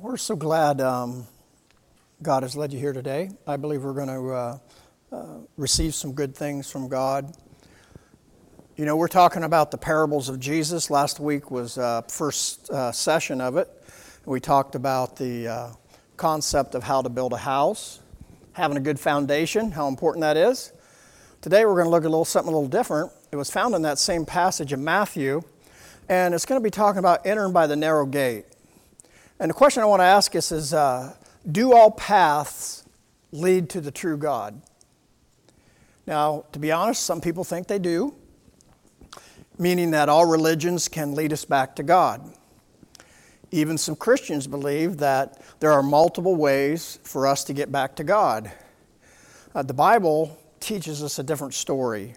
We're so glad God has led you here today. I believe we're going to receive some good things from God. You know, we're talking about the parables of Jesus. Last week was first session of it. We talked about the concept of how to build a house, having a good foundation, how important that is. Today we're going to look at something a little different. It was found in that same passage in Matthew, and it's going to be talking about entering by the narrow gate. And the question I want to ask us is, do all paths lead to the true God? Now, to be honest, some people think they do, meaning that all religions can lead us back to God. Even some Christians believe that there are multiple ways for us to get back to God. The Bible teaches us a different story.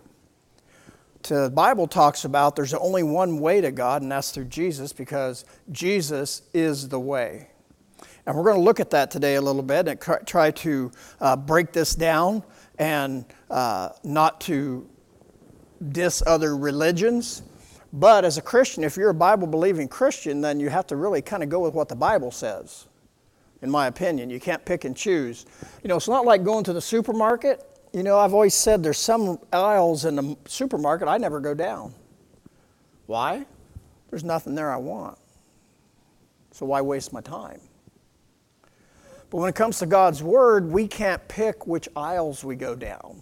The Bible talks about there's only one way to God, and that's through Jesus, because Jesus is the way. And we're going to look at that today a little bit and try to break this down and not to diss other religions. But as a Christian, if you're a Bible-believing Christian, then you have to really kind of go with what the Bible says, in my opinion. You can't pick and choose. You know, it's not like going to the supermarket. You know, I've always said there's some aisles in the supermarket I never go down. Why? There's nothing there I want. So why waste my time? But when it comes to God's Word, we can't pick which aisles we go down.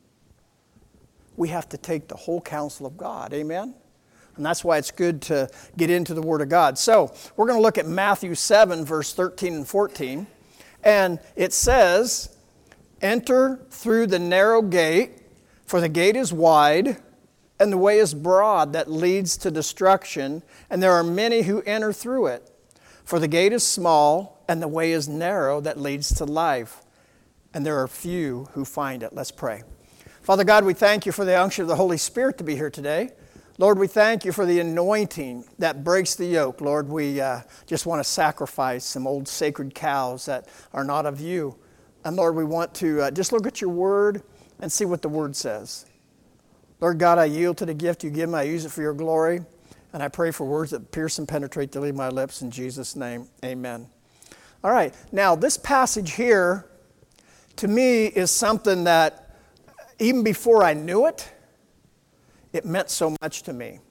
We have to take the whole counsel of God. Amen? And that's why it's good to get into the Word of God. So we're going to look at Matthew 7, verse 13 and 14. And it says, "Enter through the narrow gate, for the gate is wide, and the way is broad that leads to destruction, and there are many who enter through it. For the gate is small, and the way is narrow that leads to life, and there are few who find it." Let's pray. Father God, we thank you for the unction of the Holy Spirit to be here today. Lord, we thank you for the anointing that breaks the yoke. Lord, we just want to sacrifice some old sacred cows that are not of you. And Lord, we want to just look at your word and see what the word says. Lord God, I yield to the gift you give me. I use it for your glory. And I pray for words that pierce and penetrate to leave my lips. In Jesus' name, amen. All right. Now, this passage here, to me, is something that even before I knew it, it meant so much to me.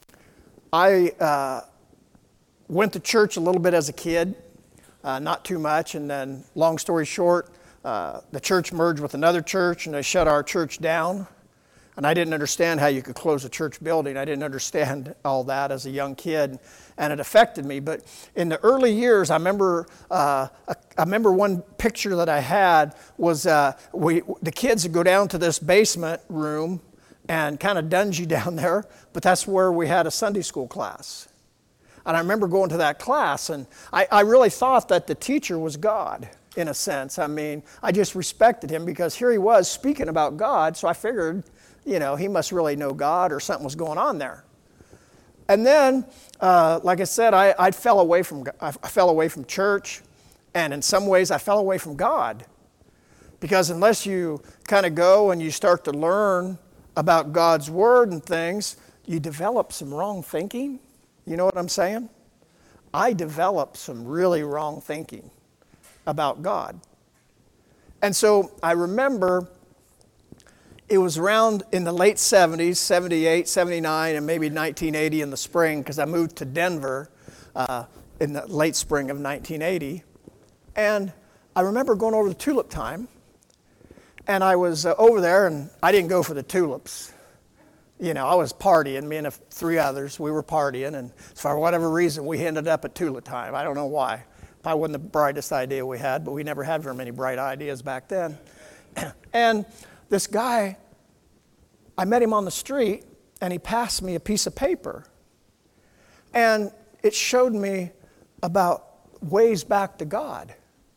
I went to church a little bit as a kid, not too much. And then, long story short, the church merged with another church, and they shut our church down. And I didn't understand how you could close a church building. I didn't understand all that as a young kid, and it affected me. But in the early years, I remember one picture that I had was the kids would go down to this basement room and kind of dungy down there, but that's where we had a Sunday school class. And I remember going to that class, and I really thought that the teacher was God, in a sense. I mean, I just respected him because here he was speaking about God, so I figured, you know, he must really know God or something was going on there. And then, like I said, I fell away from church, and in some ways I fell away from God. Because unless you kind of go and you start to learn about God's Word and things, you develop some wrong thinking. You know what I'm saying? I developed some really wrong thinking about God. And so I remember it was around in the late 70s, 78, 79, and maybe 1980 in the spring, because I moved to Denver in the late spring of 1980. And I remember going over to tulip time, and I was over there, and I didn't go for the tulips. You know, I was partying, me and three others, we were partying, and for whatever reason, we ended up at tulip time. I don't know why. Probably wasn't the brightest idea we had, but we never had very many bright ideas back then. And this guy, I met him on the street, and he passed me a piece of paper. And it showed me about ways back to God.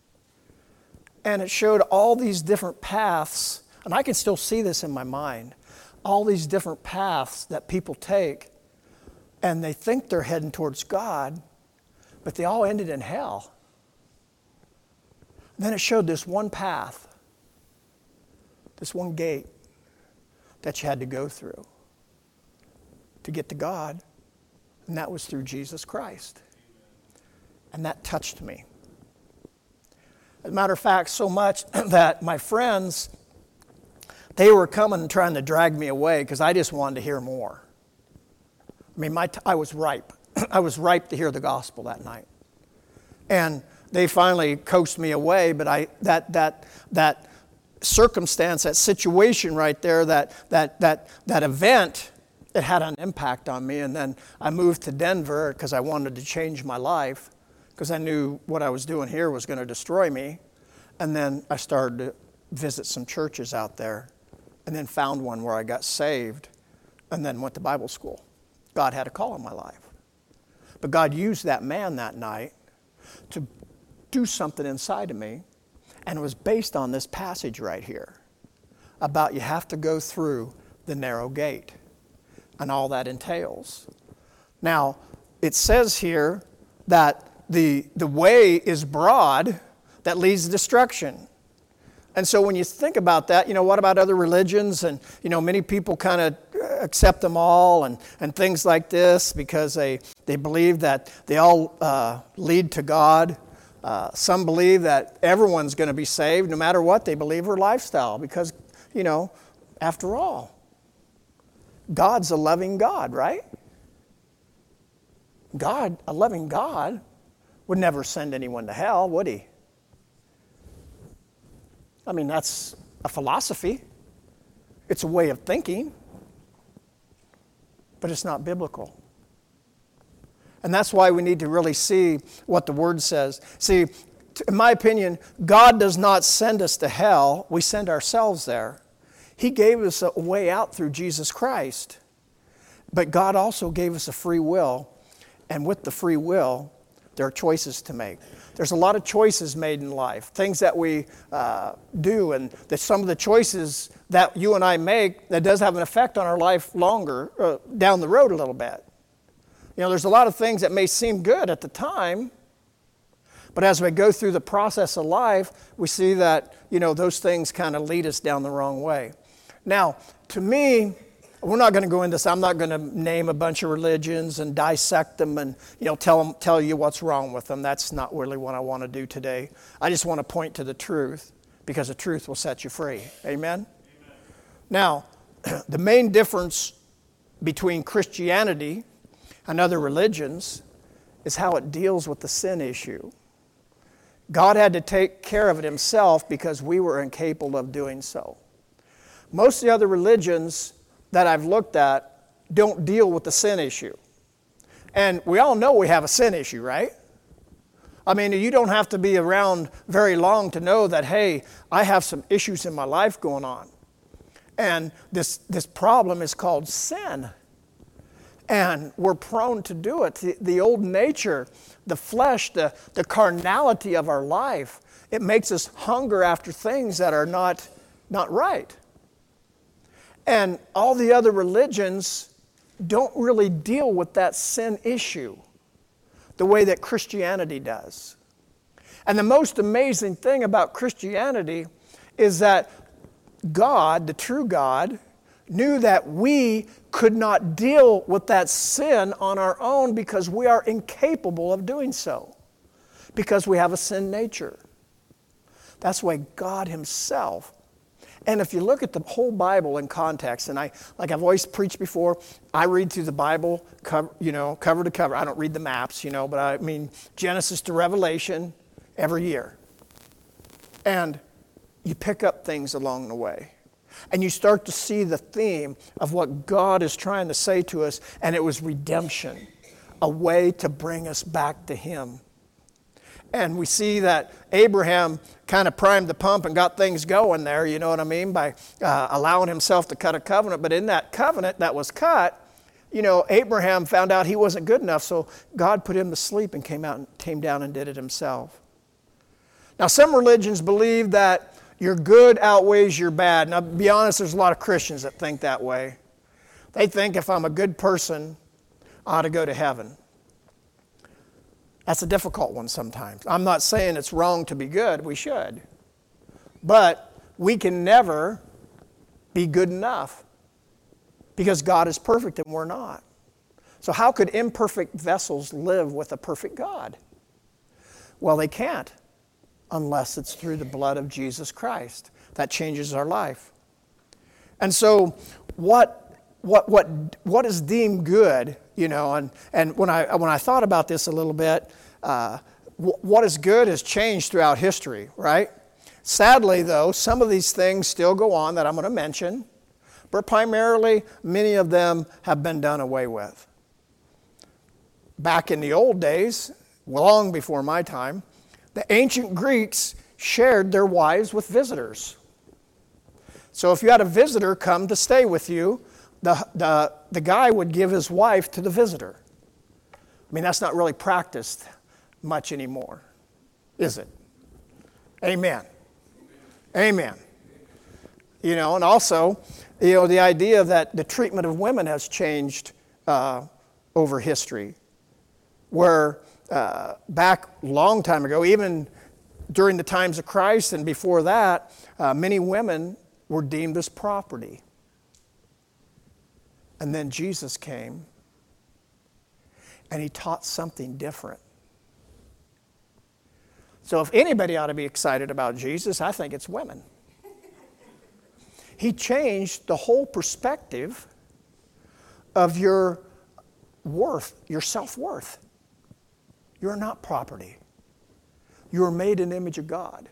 And it showed all these different paths, and I can still see this in my mind, all these different paths that people take, and they think they're heading towards God, but they all ended in hell. And then it showed this one path, this one gate that you had to go through to get to God, and that was through Jesus Christ. And that touched me. As a matter of fact, so much that my friends, they were coming and trying to drag me away because I just wanted to hear more. I mean, I was ripe. I was ripe to hear the gospel that night. And they finally coaxed me away, but that circumstance, that situation right there, that event, it had an impact on me. And then I moved to Denver because I wanted to change my life, because I knew what I was doing here was going to destroy me. And then I started to visit some churches out there, and then found one where I got saved, and then went to Bible school. God had a call in my life. But God used that man that night to do something inside of me, and it was based on this passage right here about you have to go through the narrow gate and all that entails. Now, it says here that the way is broad that leads to destruction. And so when you think about that, what about other religions? And, many people kind of accept them all and things like this because they believe that they all lead to God. Some believe that everyone's going to be saved no matter what they believe or lifestyle because, after all, God's a loving God, right? God, a loving God, would never send anyone to hell, would he? I mean, that's a philosophy. It's a way of thinking. But it's not biblical. And that's why we need to really see what the Word says. See, in my opinion, God does not send us to hell. We send ourselves there. He gave us a way out through Jesus Christ. But God also gave us a free will. And with the free will, there are choices to make. There's a lot of choices made in life, things that we do, and that some of the choices that you and I make, that does have an effect on our life longer, down the road a little bit. There's a lot of things that may seem good at the time, but as we go through the process of life, we see that, those things kind of lead us down the wrong way. Now, to me, we're not going to go into this. I'm not going to name a bunch of religions and dissect them and tell you what's wrong with them. That's not really what I want to do today. I just want to point to the truth, because the truth will set you free. Amen? Amen. Now, the main difference between Christianity and other religions is how it deals with the sin issue. God had to take care of it himself because we were incapable of doing so. Most of the other religions that I've looked at don't deal with the sin issue. And we all know we have a sin issue, right? I mean, you don't have to be around very long to know that, hey, I have some issues in my life going on. And this problem is called sin. And we're prone to do it. The old nature, the flesh, the carnality of our life, it makes us hunger after things that are not right. And all the other religions don't really deal with that sin issue the way that Christianity does. And the most amazing thing about Christianity is that God, the true God, knew that we could not deal with that sin on our own because we are incapable of doing so, because we have a sin nature. That's why God himself. And if you look at the whole Bible in context, and I've always preached before, I read through the Bible, cover to cover. I don't read the maps, but I mean Genesis to Revelation every year. And you pick up things along the way. And you start to see the theme of what God is trying to say to us, and it was redemption, a way to bring us back to him. And we see that Abraham kind of primed the pump and got things going there, you know what I mean, by allowing himself to cut a covenant. But in that covenant that was cut, Abraham found out he wasn't good enough, so God put him to sleep and came down and did it himself. Now, some religions believe that your good outweighs your bad. Now, to be honest, there's a lot of Christians that think that way. They think if I'm a good person, I ought to go to heaven. That's a difficult one sometimes. I'm not saying it's wrong to be good. We should. But we can never be good enough because God is perfect and we're not. So how could imperfect vessels live with a perfect God? Well, they can't. unless it's through the blood of Jesus Christ. That changes our life. And so what is deemed good, and when I thought about this a little bit, what is good has changed throughout history, right? Sadly, though, some of these things still go on that I'm going to mention, but primarily many of them have been done away with. Back in the old days, long before my time, the ancient Greeks shared their wives with visitors. So if you had a visitor come to stay with you, the guy would give his wife to the visitor. I mean, that's not really practiced much anymore, is it? Amen. Amen. And also, the idea that the treatment of women has changed over history. Where back a long time ago, even during the times of Christ and before that, many women were deemed as property. And then Jesus came and he taught something different. So if anybody ought to be excited about Jesus, I think it's women. He changed the whole perspective of your worth, your self-worth. You're not property. You are made in the image of God.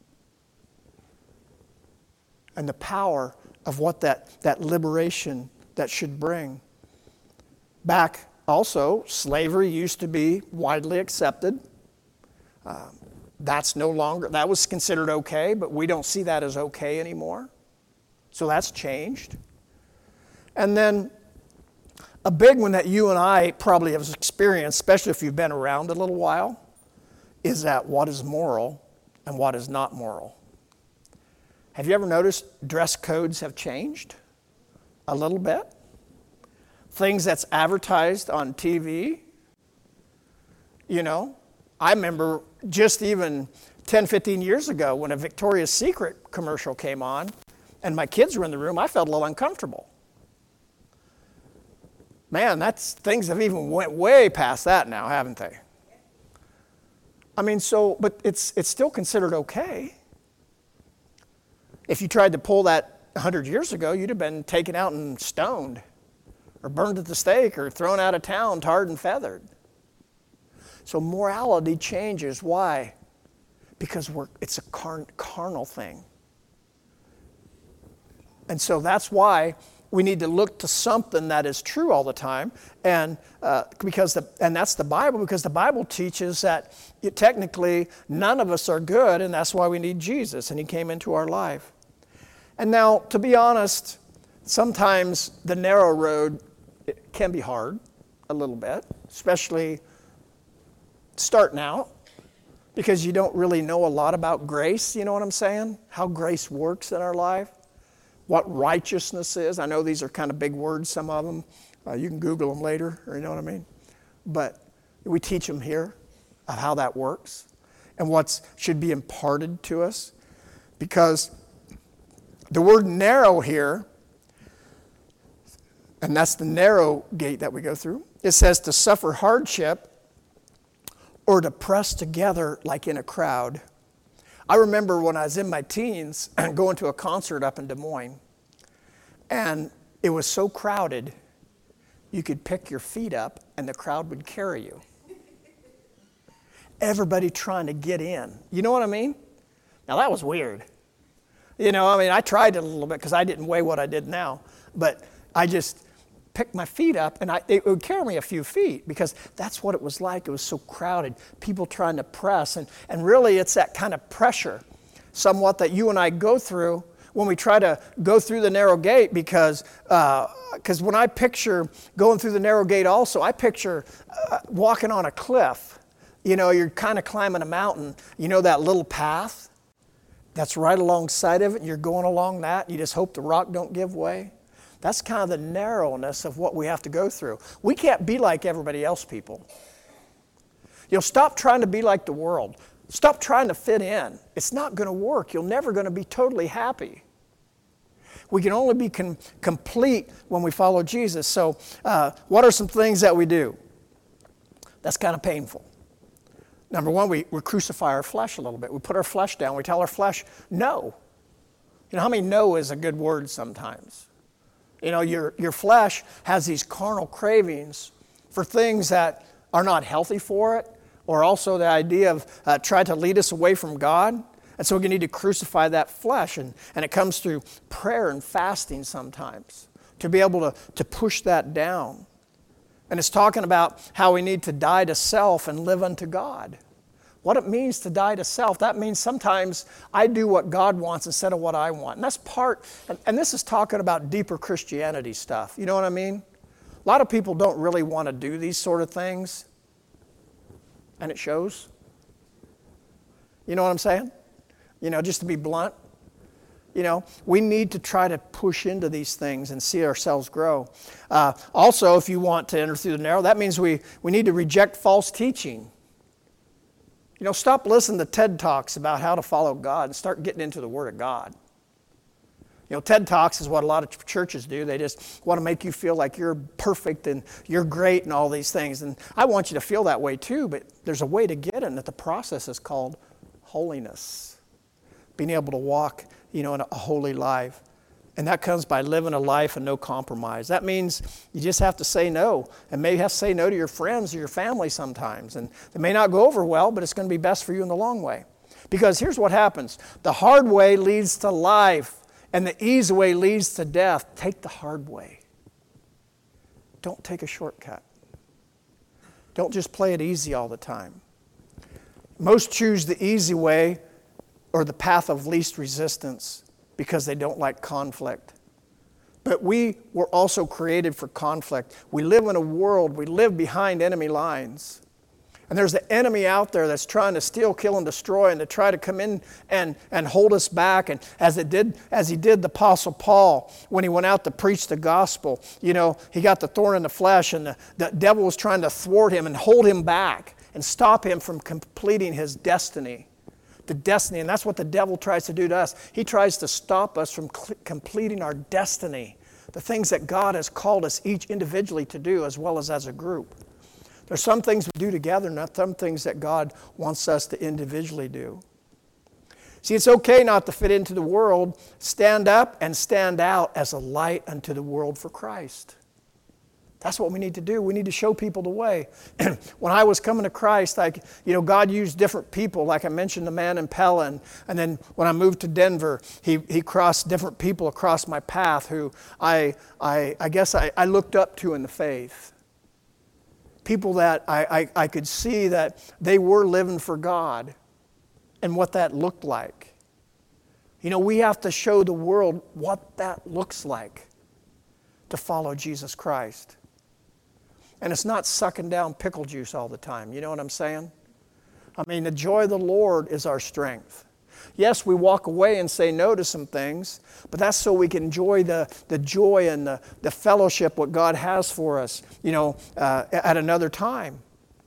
And the power of what that liberation that should bring. Back also, slavery used to be widely accepted. That's no longer, that was considered okay, but we don't see that as okay anymore. So that's changed. And then a big one that you and I probably have experienced, especially if you've been around a little while, is that what is moral and what is not moral. Have you ever noticed dress codes have changed a little bit? Things that's advertised on TV. I remember just even 10, 15 years ago when a Victoria's Secret commercial came on and my kids were in the room, I felt a little uncomfortable. Man, things have even went way past that now, haven't they? I mean, but it's still considered okay. If you tried to pull that 100 years ago, you'd have been taken out and stoned, or burned at the stake, or thrown out of town, tarred and feathered. So morality changes. Why? Because it's a carnal thing. And so that's why we need to look to something that is true all the time, and that's the Bible, because the Bible teaches that technically none of us are good, and that's why we need Jesus, and he came into our life. And now, to be honest, sometimes the narrow road can be hard a little bit, especially starting out, because you don't really know a lot about grace, you know what I'm saying? How grace works in our life. What righteousness is. I know these are kind of big words, some of them. You can Google them later, or you know what I mean? But we teach them here of how that works and what should be imparted to us. Because the word narrow here, and that's the narrow gate that we go through, it says to suffer hardship or to press together like in a crowd. I remember when I was in my teens going to a concert up in Des Moines, and it was so crowded, you could pick your feet up and the crowd would carry you. Everybody trying to get in. You know what I mean? Now that was weird. I tried it a little bit because I didn't weigh what I did now, but I just picked my feet up and it would carry me a few feet because that's what it was like. It was so crowded, people trying to press. And really it's that kind of pressure somewhat that you and I go through when we try to go through the narrow gate, because when I picture going through the narrow gate also, I picture walking on a cliff. You're kind of climbing a mountain. That little path that's right alongside of it, and you're going along that. You just hope the rock don't give way. That's kind of the narrowness of what we have to go through. We can't be like everybody else, people. Stop trying to be like the world. Stop trying to fit in. It's not going to work. You're never going to be totally happy. We can only be complete when we follow Jesus. So what are some things that we do? That's kind of painful. Number one, we crucify our flesh a little bit. We put our flesh down. We tell our flesh, no. You know, how many no is a good word sometimes? You know, your flesh has these carnal cravings for things that are not healthy for it, or also the idea of trying to lead us away from God. And so we need to crucify that flesh. And it comes through prayer and fasting sometimes to be able to push that down. And it's talking about how we need to die to self and live unto God. What it means to die to self, that means sometimes I do what God wants instead of what I want. And that's part, and this is talking about deeper Christianity stuff. You know what I mean? A lot of people don't really want to do these sort of things. And it shows. You know what I'm saying? You know, just to be blunt. You know, we need to try to push into these things and see ourselves grow. Also, if you want to enter through the narrow, that means we need to reject false teaching. You know, stop listening to TED Talks about how to follow God and start getting into the Word of God. You know, TED Talks is what a lot of churches do. They just want to make you feel like you're perfect and you're great and all these things. And I want you to feel that way too, but there's a way to get it, and that the process is called holiness. Being able to walk, you know, in a holy life. And that comes by living a life of no compromise. That means you just have to say no. And maybe you have to say no to your friends or your family sometimes. And it may not go over well, but it's going to be best for you in the long way. Because here's what happens. The hard way leads to life, and the easy way leads to death. Take the hard way. Don't take a shortcut. Don't just play it easy all the time. Most choose the easy way or the path of least resistance because they don't like conflict. But we were also created for conflict. We live in a world, we live behind enemy lines. And there's the enemy out there that's trying to steal, kill, and destroy, and to try to come in and hold us back. And as he did the Apostle Paul when he went out to preach the gospel, you know, he got the thorn in the flesh, and the devil was trying to thwart him and hold him back and stop him from completing his destiny. The destiny, and that's what the devil tries to do to us. He tries to stop us from completing our destiny, the things that God has called us each individually to do as well as a group. There's some things we do together, not some things that God wants us to individually do. See, it's okay not to fit into the world. Stand up and stand out as a light unto the world for Christ. That's what we need to do. We need to show people the way. When I was coming to Christ, God used different people. Like I mentioned, the man in Pella. And then when I moved to Denver, he crossed different people across my path who I guess I looked up to in the faith. People that I could see that they were living for God and what that looked like. You know, we have to show the world what that looks like to follow Jesus Christ. And it's not sucking down pickle juice all the time. You know what I'm saying? I mean, the joy of the Lord is our strength. Yes, we walk away and say no to some things, but that's so we can enjoy the joy and the fellowship what God has for us, you know, at another time.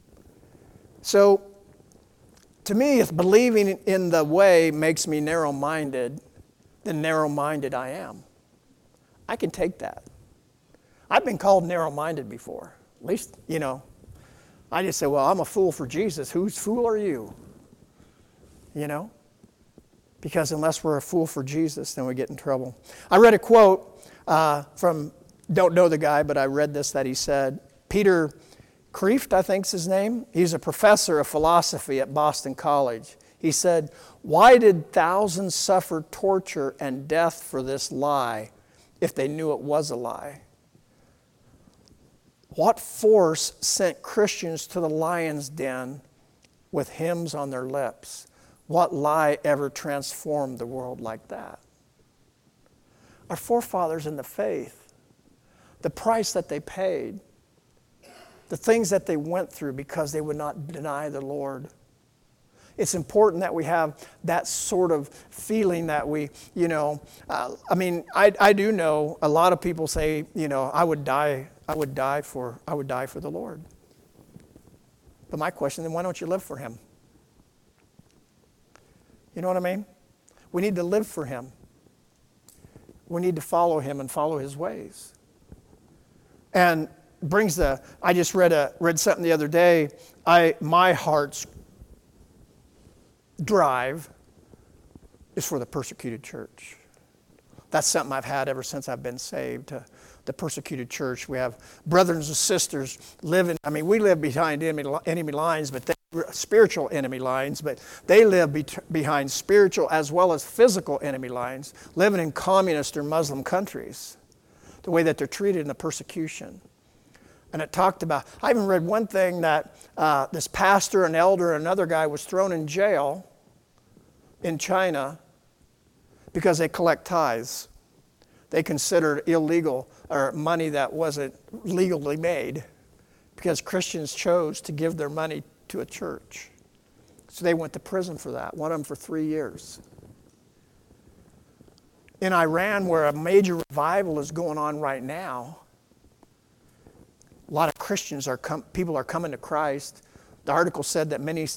So, to me, if believing in the way makes me narrow-minded, then narrow-minded I am. I can take that. I've been called narrow-minded before. At least, you know, I just say, well, I'm a fool for Jesus. Whose fool are you? You know? Because unless we're a fool for Jesus, then we get in trouble. I read a quote from, don't know the guy, but I read this that he said, Peter Kreeft, I think's his name. He's a professor of philosophy at Boston College. He said, why did thousands suffer torture and death for this lie if they knew it was a lie? What force sent Christians to the lion's den with hymns on their lips? What lie ever transformed the world like that? Our forefathers in the faith, the price that they paid, the things that they went through because they would not deny the Lord. It's important that we have that sort of feeling that we, you know, I do know a lot of people say, you know, I would die for the Lord. But my question, then why don't you live for Him? You know what I mean? We need to live for Him. We need to follow Him and follow His ways. And I just read something the other day. My heart's drive is for the persecuted church. That's something I've had ever since I've been saved. The persecuted church. We have brothers and sisters living. I mean, we live behind enemy lines, but spiritual enemy lines. But they live behind spiritual as well as physical enemy lines, living in communist or Muslim countries. The way that they're treated in the persecution. And it talked about. I even read one thing that this pastor, an elder, another guy was thrown in jail in China because they collect tithes. They considered illegal or money that wasn't legally made because Christians chose to give their money to a church. So they went to prison for that, one of them for 3 years. In Iran, where a major revival is going on right now, a lot of Christians people are coming to Christ. The article said that many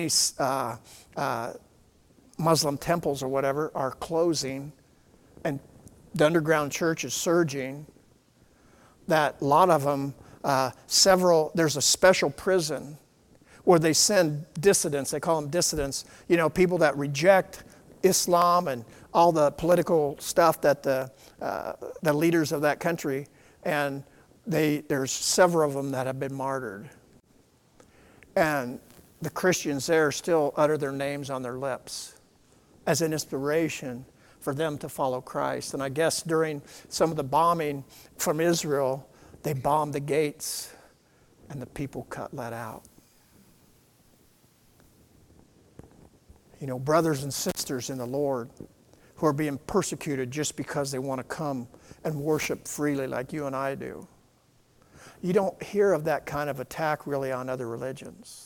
Muslim temples or whatever are closing, and the underground church is surging. That a lot of them, there's a special prison where they send dissidents. They call them dissidents. You know, people that reject Islam and all the political stuff that the leaders of that country, and there's several of them that have been martyred. And the Christians there still utter their names on their lips as an inspiration for them to follow Christ. And I guess during some of the bombing from Israel, they bombed the gates and the people let out. You know, brothers and sisters in the Lord who are being persecuted just because they want to come and worship freely like you and I do. You don't hear of that kind of attack really on other religions.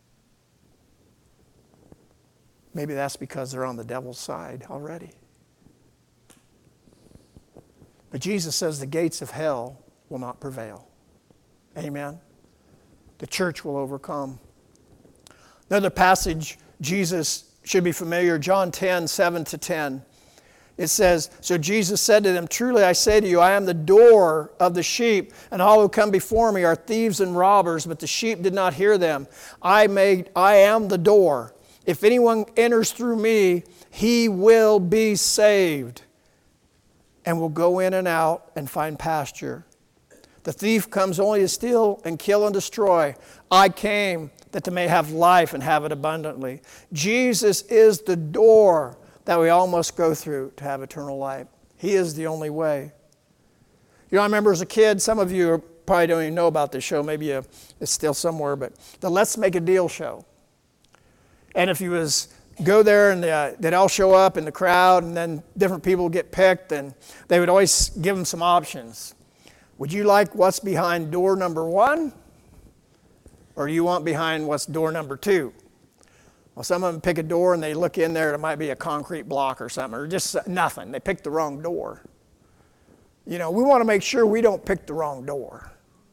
Maybe that's because they're on the devil's side already. But Jesus says the gates of hell will not prevail. Amen? The church will overcome. Another passage Jesus should be familiar, John 10, 7-10. It says, so Jesus said to them, truly I say to you, I am the door of the sheep, and all who come before me are thieves and robbers, but the sheep did not hear them. I am the door. If anyone enters through me, he will be saved and will go in and out and find pasture. The thief comes only to steal and kill and destroy. I came that they may have life and have it abundantly. Jesus is the door that we all must go through to have eternal life. He is the only way. You know, I remember as a kid, some of you probably don't even know about this show. Maybe it's still somewhere, but the Let's Make a Deal show. And if you go there and they'd all show up in the crowd, and then different people would get picked, and they would always give them some options. Would you like what's behind door number 1? Or do you want behind what's door number 2? Well, some of them pick a door and they look in there, it might be a concrete block or something, or just nothing. They pick the wrong door. You know, we want to make sure we don't pick the wrong door.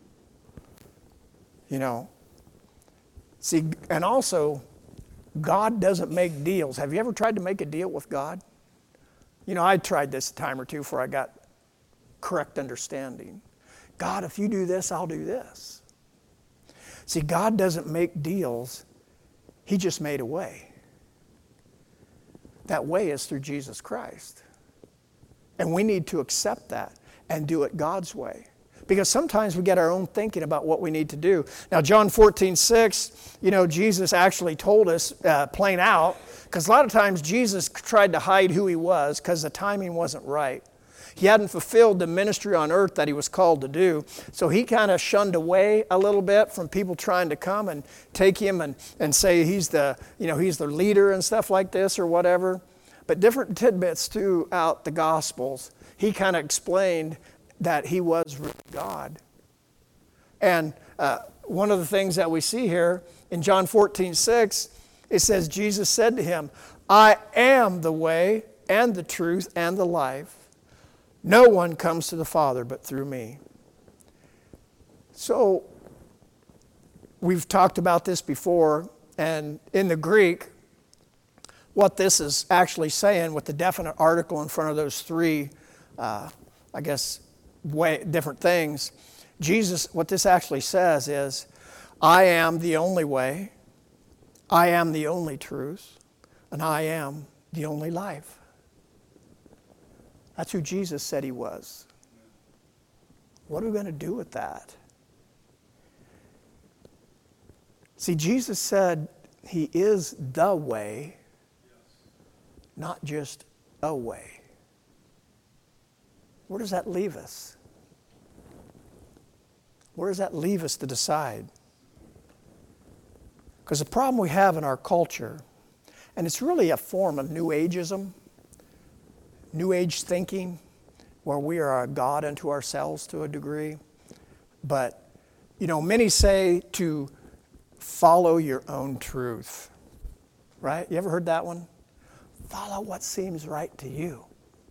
You know. See, and also, God doesn't make deals. Have you ever tried to make a deal with God? You know, I tried this a time or two before I got correct understanding. God, if you do this, I'll do this. See, God doesn't make deals. He just made a way. That way is through Jesus Christ. And we need to accept that and do it God's way. Because sometimes we get our own thinking about what we need to do. Now, John 14:6, you know, Jesus actually told us plain out, because a lot of times Jesus tried to hide who he was because the timing wasn't right. He hadn't fulfilled the ministry on earth that he was called to do. So he kind of shunned away a little bit from people trying to come and take him and say he's the leader and stuff like this or whatever. But different tidbits throughout the Gospels, he kind of explained that he was really God. And one of the things that we see here in John 14:6, it says, Jesus said to him, I am the way and the truth and the life. No one comes to the Father but through me. So, we've talked about this before, and in the Greek, what this is actually saying with the definite article in front of those three, different things, Jesus, what this actually says is, I am the only way, I am the only truth, and I am the only life. That's who Jesus said he was. What are we going to do with that? See, Jesus said he is the way, not just a way. Where does that leave us? Where does that leave us to decide? Because the problem we have in our culture, and it's really a form of New Ageism, New Age thinking, where we are a God unto ourselves to a degree. But, many say to follow your own truth, right? You ever heard that one? Follow what seems right to you.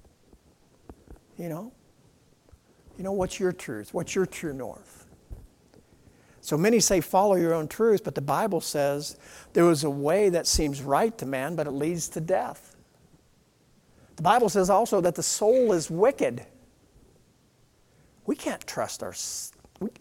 What's your truth? What's your true north? So many say follow your own truth, but the Bible says there is a way that seems right to man, but it leads to death. The Bible says also that the soul is wicked. We can't trust ourselves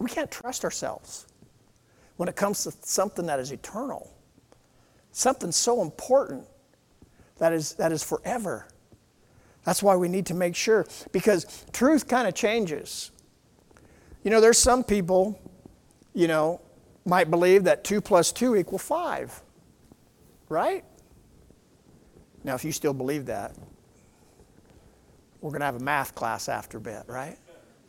when it comes to something that is eternal, something so important that is forever. That's why we need to make sure, because truth kind of changes. There's some people, might believe that 2 + 2 = 5, right? Now, if you still believe that, we're going to have a math class after a bit, right?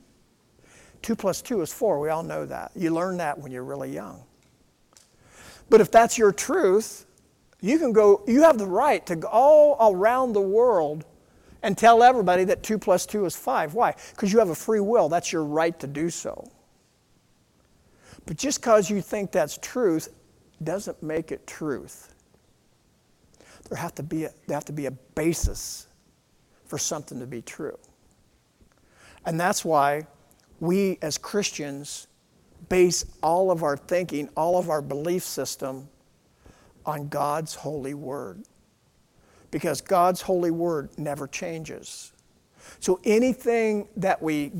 2 + 2 is 4. We all know that. You learn that when you're really young. But if that's your truth, you have the right to go all around the world and tell everybody that 2 + 2 is 5. Why? Because you have a free will. That's your right to do so. But just because you think that's truth doesn't make it truth. There have to be a basis for something to be true. And that's why we as Christians base all of our thinking, all of our belief system on God's holy word. Because God's holy word never changes. So anything that we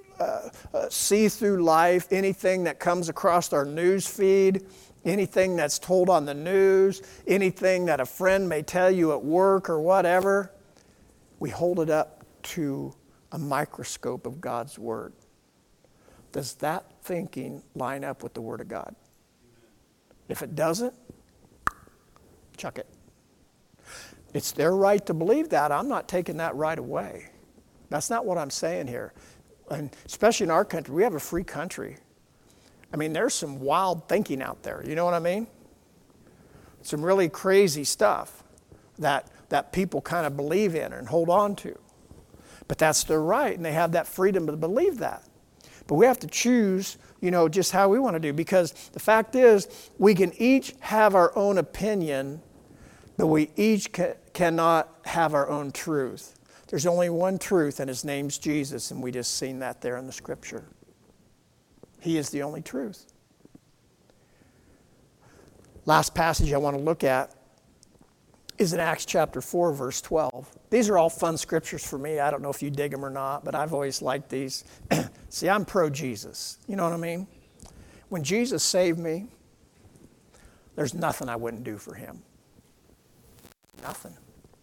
see through life, anything that comes across our news feed, anything that's told on the news, anything that a friend may tell you at work or whatever, we hold it up to a microscope of God's word. Does that thinking line up with the Word of God? If it doesn't, chuck it. It's their right to believe that. I'm not taking that right away. That's not what I'm saying here. And especially in our country, we have a free country. There's some wild thinking out there. You know what I mean? Some really crazy stuff that people kind of believe in and hold on to. But that's their right, and they have that freedom to believe that. But we have to choose, just how we want to do. Because the fact is, we can each have our own opinion, but we each cannot have our own truth. There's only one truth, and his name's Jesus, and we just seen that there in the Scripture. He is the only truth. Last passage I want to look at is in Acts chapter 4, verse 12. These are all fun scriptures for me. I don't know if you dig them or not, but I've always liked these. See, I'm pro-Jesus. You know what I mean? When Jesus saved me, there's nothing I wouldn't do for him. Nothing.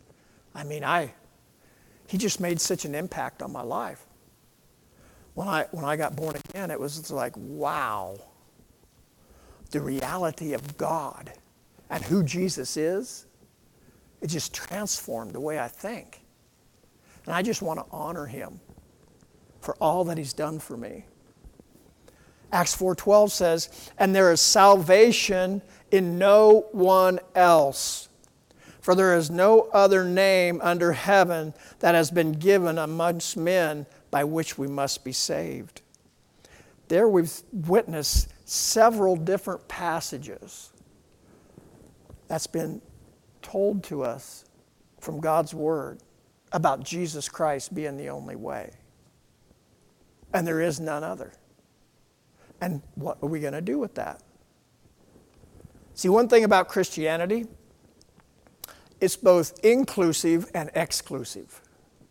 He just made such an impact on my life. When I got born again, it was like, wow. The reality of God and who Jesus is, it just transformed the way I think. And I just want to honor him for all that he's done for me. Acts 4:12 says, "And there is salvation in no one else, for there is no other name under heaven that has been given amongst men by which we must be saved." There we've witnessed several different passages that's been told to us from God's Word about Jesus Christ being the only way. And there is none other. And what are we going to do with that? See, one thing about Christianity, it's both inclusive and exclusive.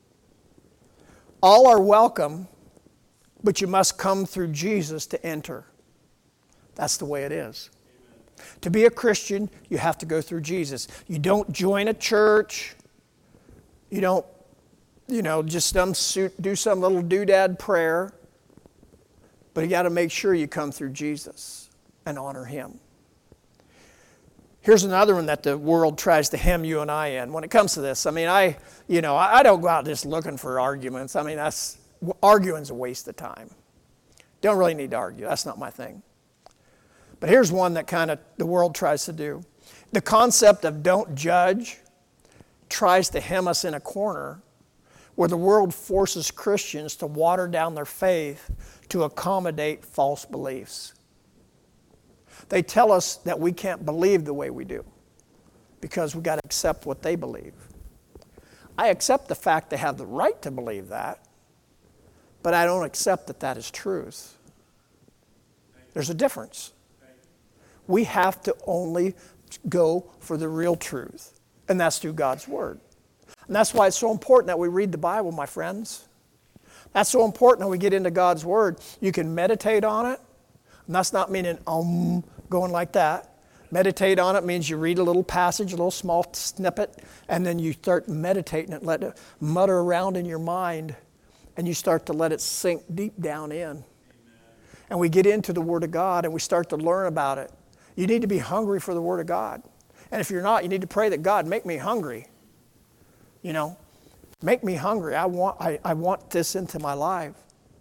All are welcome, but you must come through Jesus to enter. That's the way it is. To be a Christian, you have to go through Jesus. You don't join a church. You don't, just do some little doodad prayer. But you got to make sure you come through Jesus and honor Him. Here's another one that the world tries to hem you and I in. When it comes to this, I don't go out just looking for arguments. Arguing's a waste of time. Don't really need to argue. That's not my thing. But here's one that kind of the world tries to do. The concept of don't judge tries to hem us in a corner where the world forces Christians to water down their faith to accommodate false beliefs. They tell us that we can't believe the way we do because we've got to accept what they believe. I accept the fact they have the right to believe that, but I don't accept that that is truth. There's a difference. We have to only go for the real truth, and that's through God's Word. And that's why it's so important that we read the Bible, my friends. That's so important when we get into God's Word. You can meditate on it, and that's not meaning going like that. Meditate on it means you read a little passage, a little small snippet, and then you start meditating it, let it mutter around in your mind, and you start to let it sink deep down in. Amen. And we get into the Word of God, and we start to learn about it. You need to be hungry for the Word of God. And if you're not, you need to pray that God, make me hungry. Make me hungry. I want this into my life.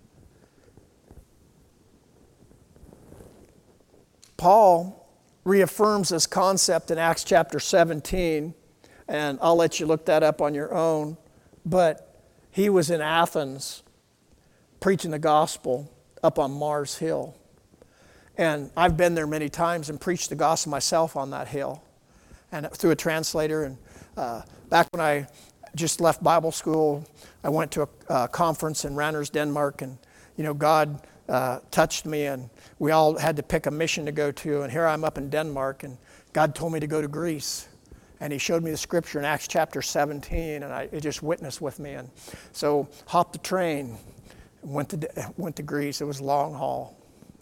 Paul reaffirms this concept in Acts chapter 17, and I'll let you look that up on your own. But he was in Athens preaching the gospel up on Mars Hill. And I've been there many times and preached the gospel myself on that hill and through a translator. And back when I just left Bible school, I went to a conference in Randers, Denmark, and God touched me, and we all had to pick a mission to go to. And here I'm up in Denmark, and God told me to go to Greece. And He showed me the scripture in Acts chapter 17, and it just witnessed with me. And so hopped the train, went to Greece. It was long haul.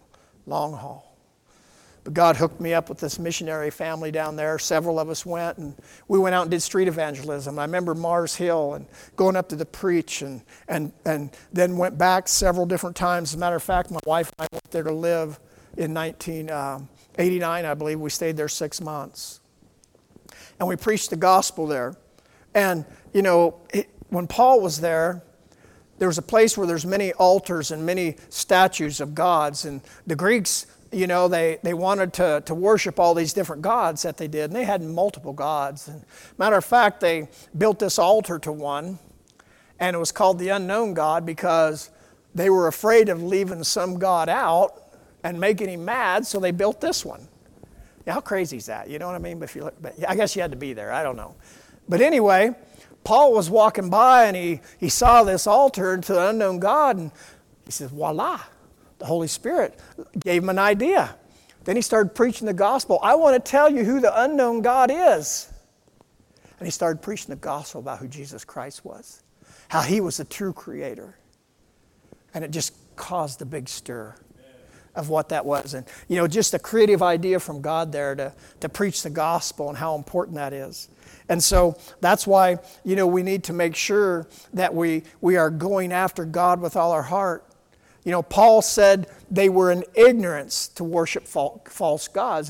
But God hooked me up with this missionary family down there. Several of us went, and we went out and did street evangelism. I remember Mars Hill and going up to the preach, and then went back several different times. As a matter of fact, my wife and I went there to live in 1989, I believe. We stayed there 6 months. And we preached the gospel there. And, when Paul was there was a place where there's many altars and many statues of gods. And the Greeks, they wanted to worship all these different gods that they did. And they had multiple gods. And matter of fact, they built this altar to one. And it was called the unknown God because they were afraid of leaving some god out and making him mad. So they built this one. Yeah, how crazy is that? You know what I mean? But I guess you had to be there. I don't know. But anyway, Paul was walking by and he saw this altar to the unknown God, and he says, voila, the Holy Spirit gave him an idea. Then he started preaching the gospel. I want to tell you who the unknown God is. And he started preaching the gospel about who Jesus Christ was, how He was the true creator. And it just caused a big stir of what that was. And, just a creative idea from God there to preach the gospel and how important that is. And so that's why, we need to make sure that we are going after God with all our heart. Paul said they were in ignorance to worship false gods.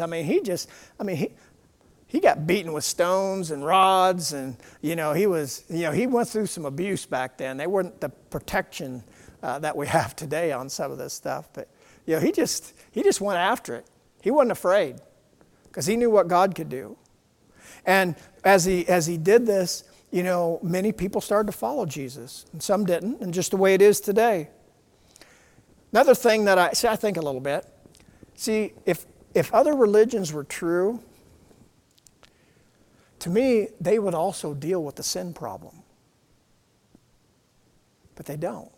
He got beaten with stones and rods, and, he went through some abuse back then. They weren't the protection that we have today on some of this stuff. But, he just went after it. He wasn't afraid because he knew what God could do. And as he did this, many people started to follow Jesus, and some didn't, and just the way it is today. Another thing that I think a little bit. See, if other religions were true, to me, they would also deal with the sin problem. But they don't.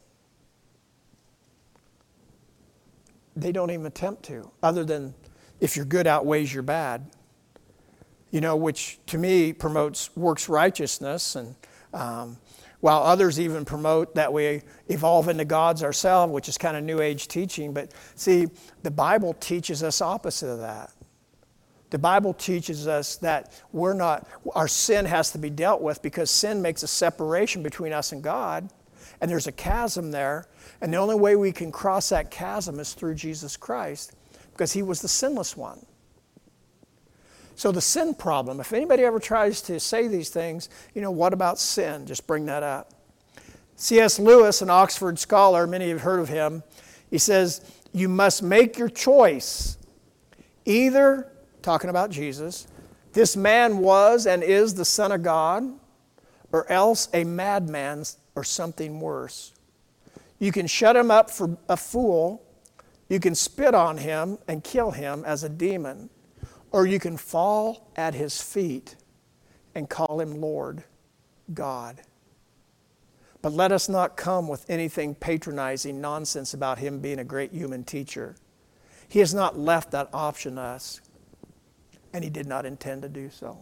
They don't even attempt to, other than if your good outweighs your bad. Which to me promotes works righteousness, and while others even promote that we evolve into gods ourselves, which is kind of New Age teaching. But see, the Bible teaches us opposite of that. The Bible teaches us that our sin has to be dealt with because sin makes a separation between us and God, and there's a chasm there, and the only way we can cross that chasm is through Jesus Christ because he was the sinless one. So the sin problem, if anybody ever tries to say these things, what about sin? Just bring that up. C.S. Lewis, an Oxford scholar, many have heard of him, he says, you must make your choice. Either, talking about Jesus, this man was and is the Son of God, or else a madman or something worse. You can shut him up for a fool, you can spit on him and kill him as a demon, or you can fall at his feet and call him Lord, God. But let us not come with anything patronizing nonsense about him being a great human teacher. He has not left that option to us, and he did not intend to do so.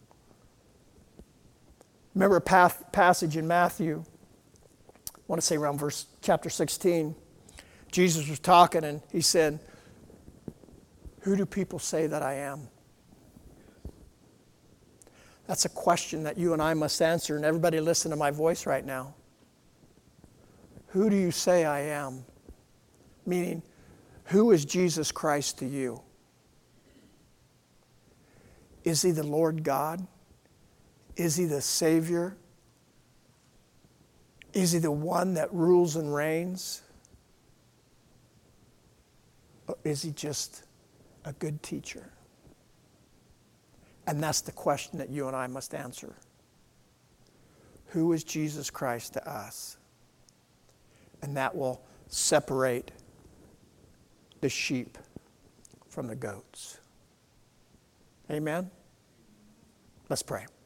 Remember a passage in Matthew, I want to say around chapter 16. Jesus was talking and he said, who do people say that I am? That's a question that you and I must answer, and everybody listen to my voice right now. Who do you say I am? Meaning, who is Jesus Christ to you? Is he the Lord God? Is he the Savior? Is he the one that rules and reigns? Or is he just a good teacher? And that's the question that you and I must answer. Who is Jesus Christ to us? And that will separate the sheep from the goats. Amen? Let's pray.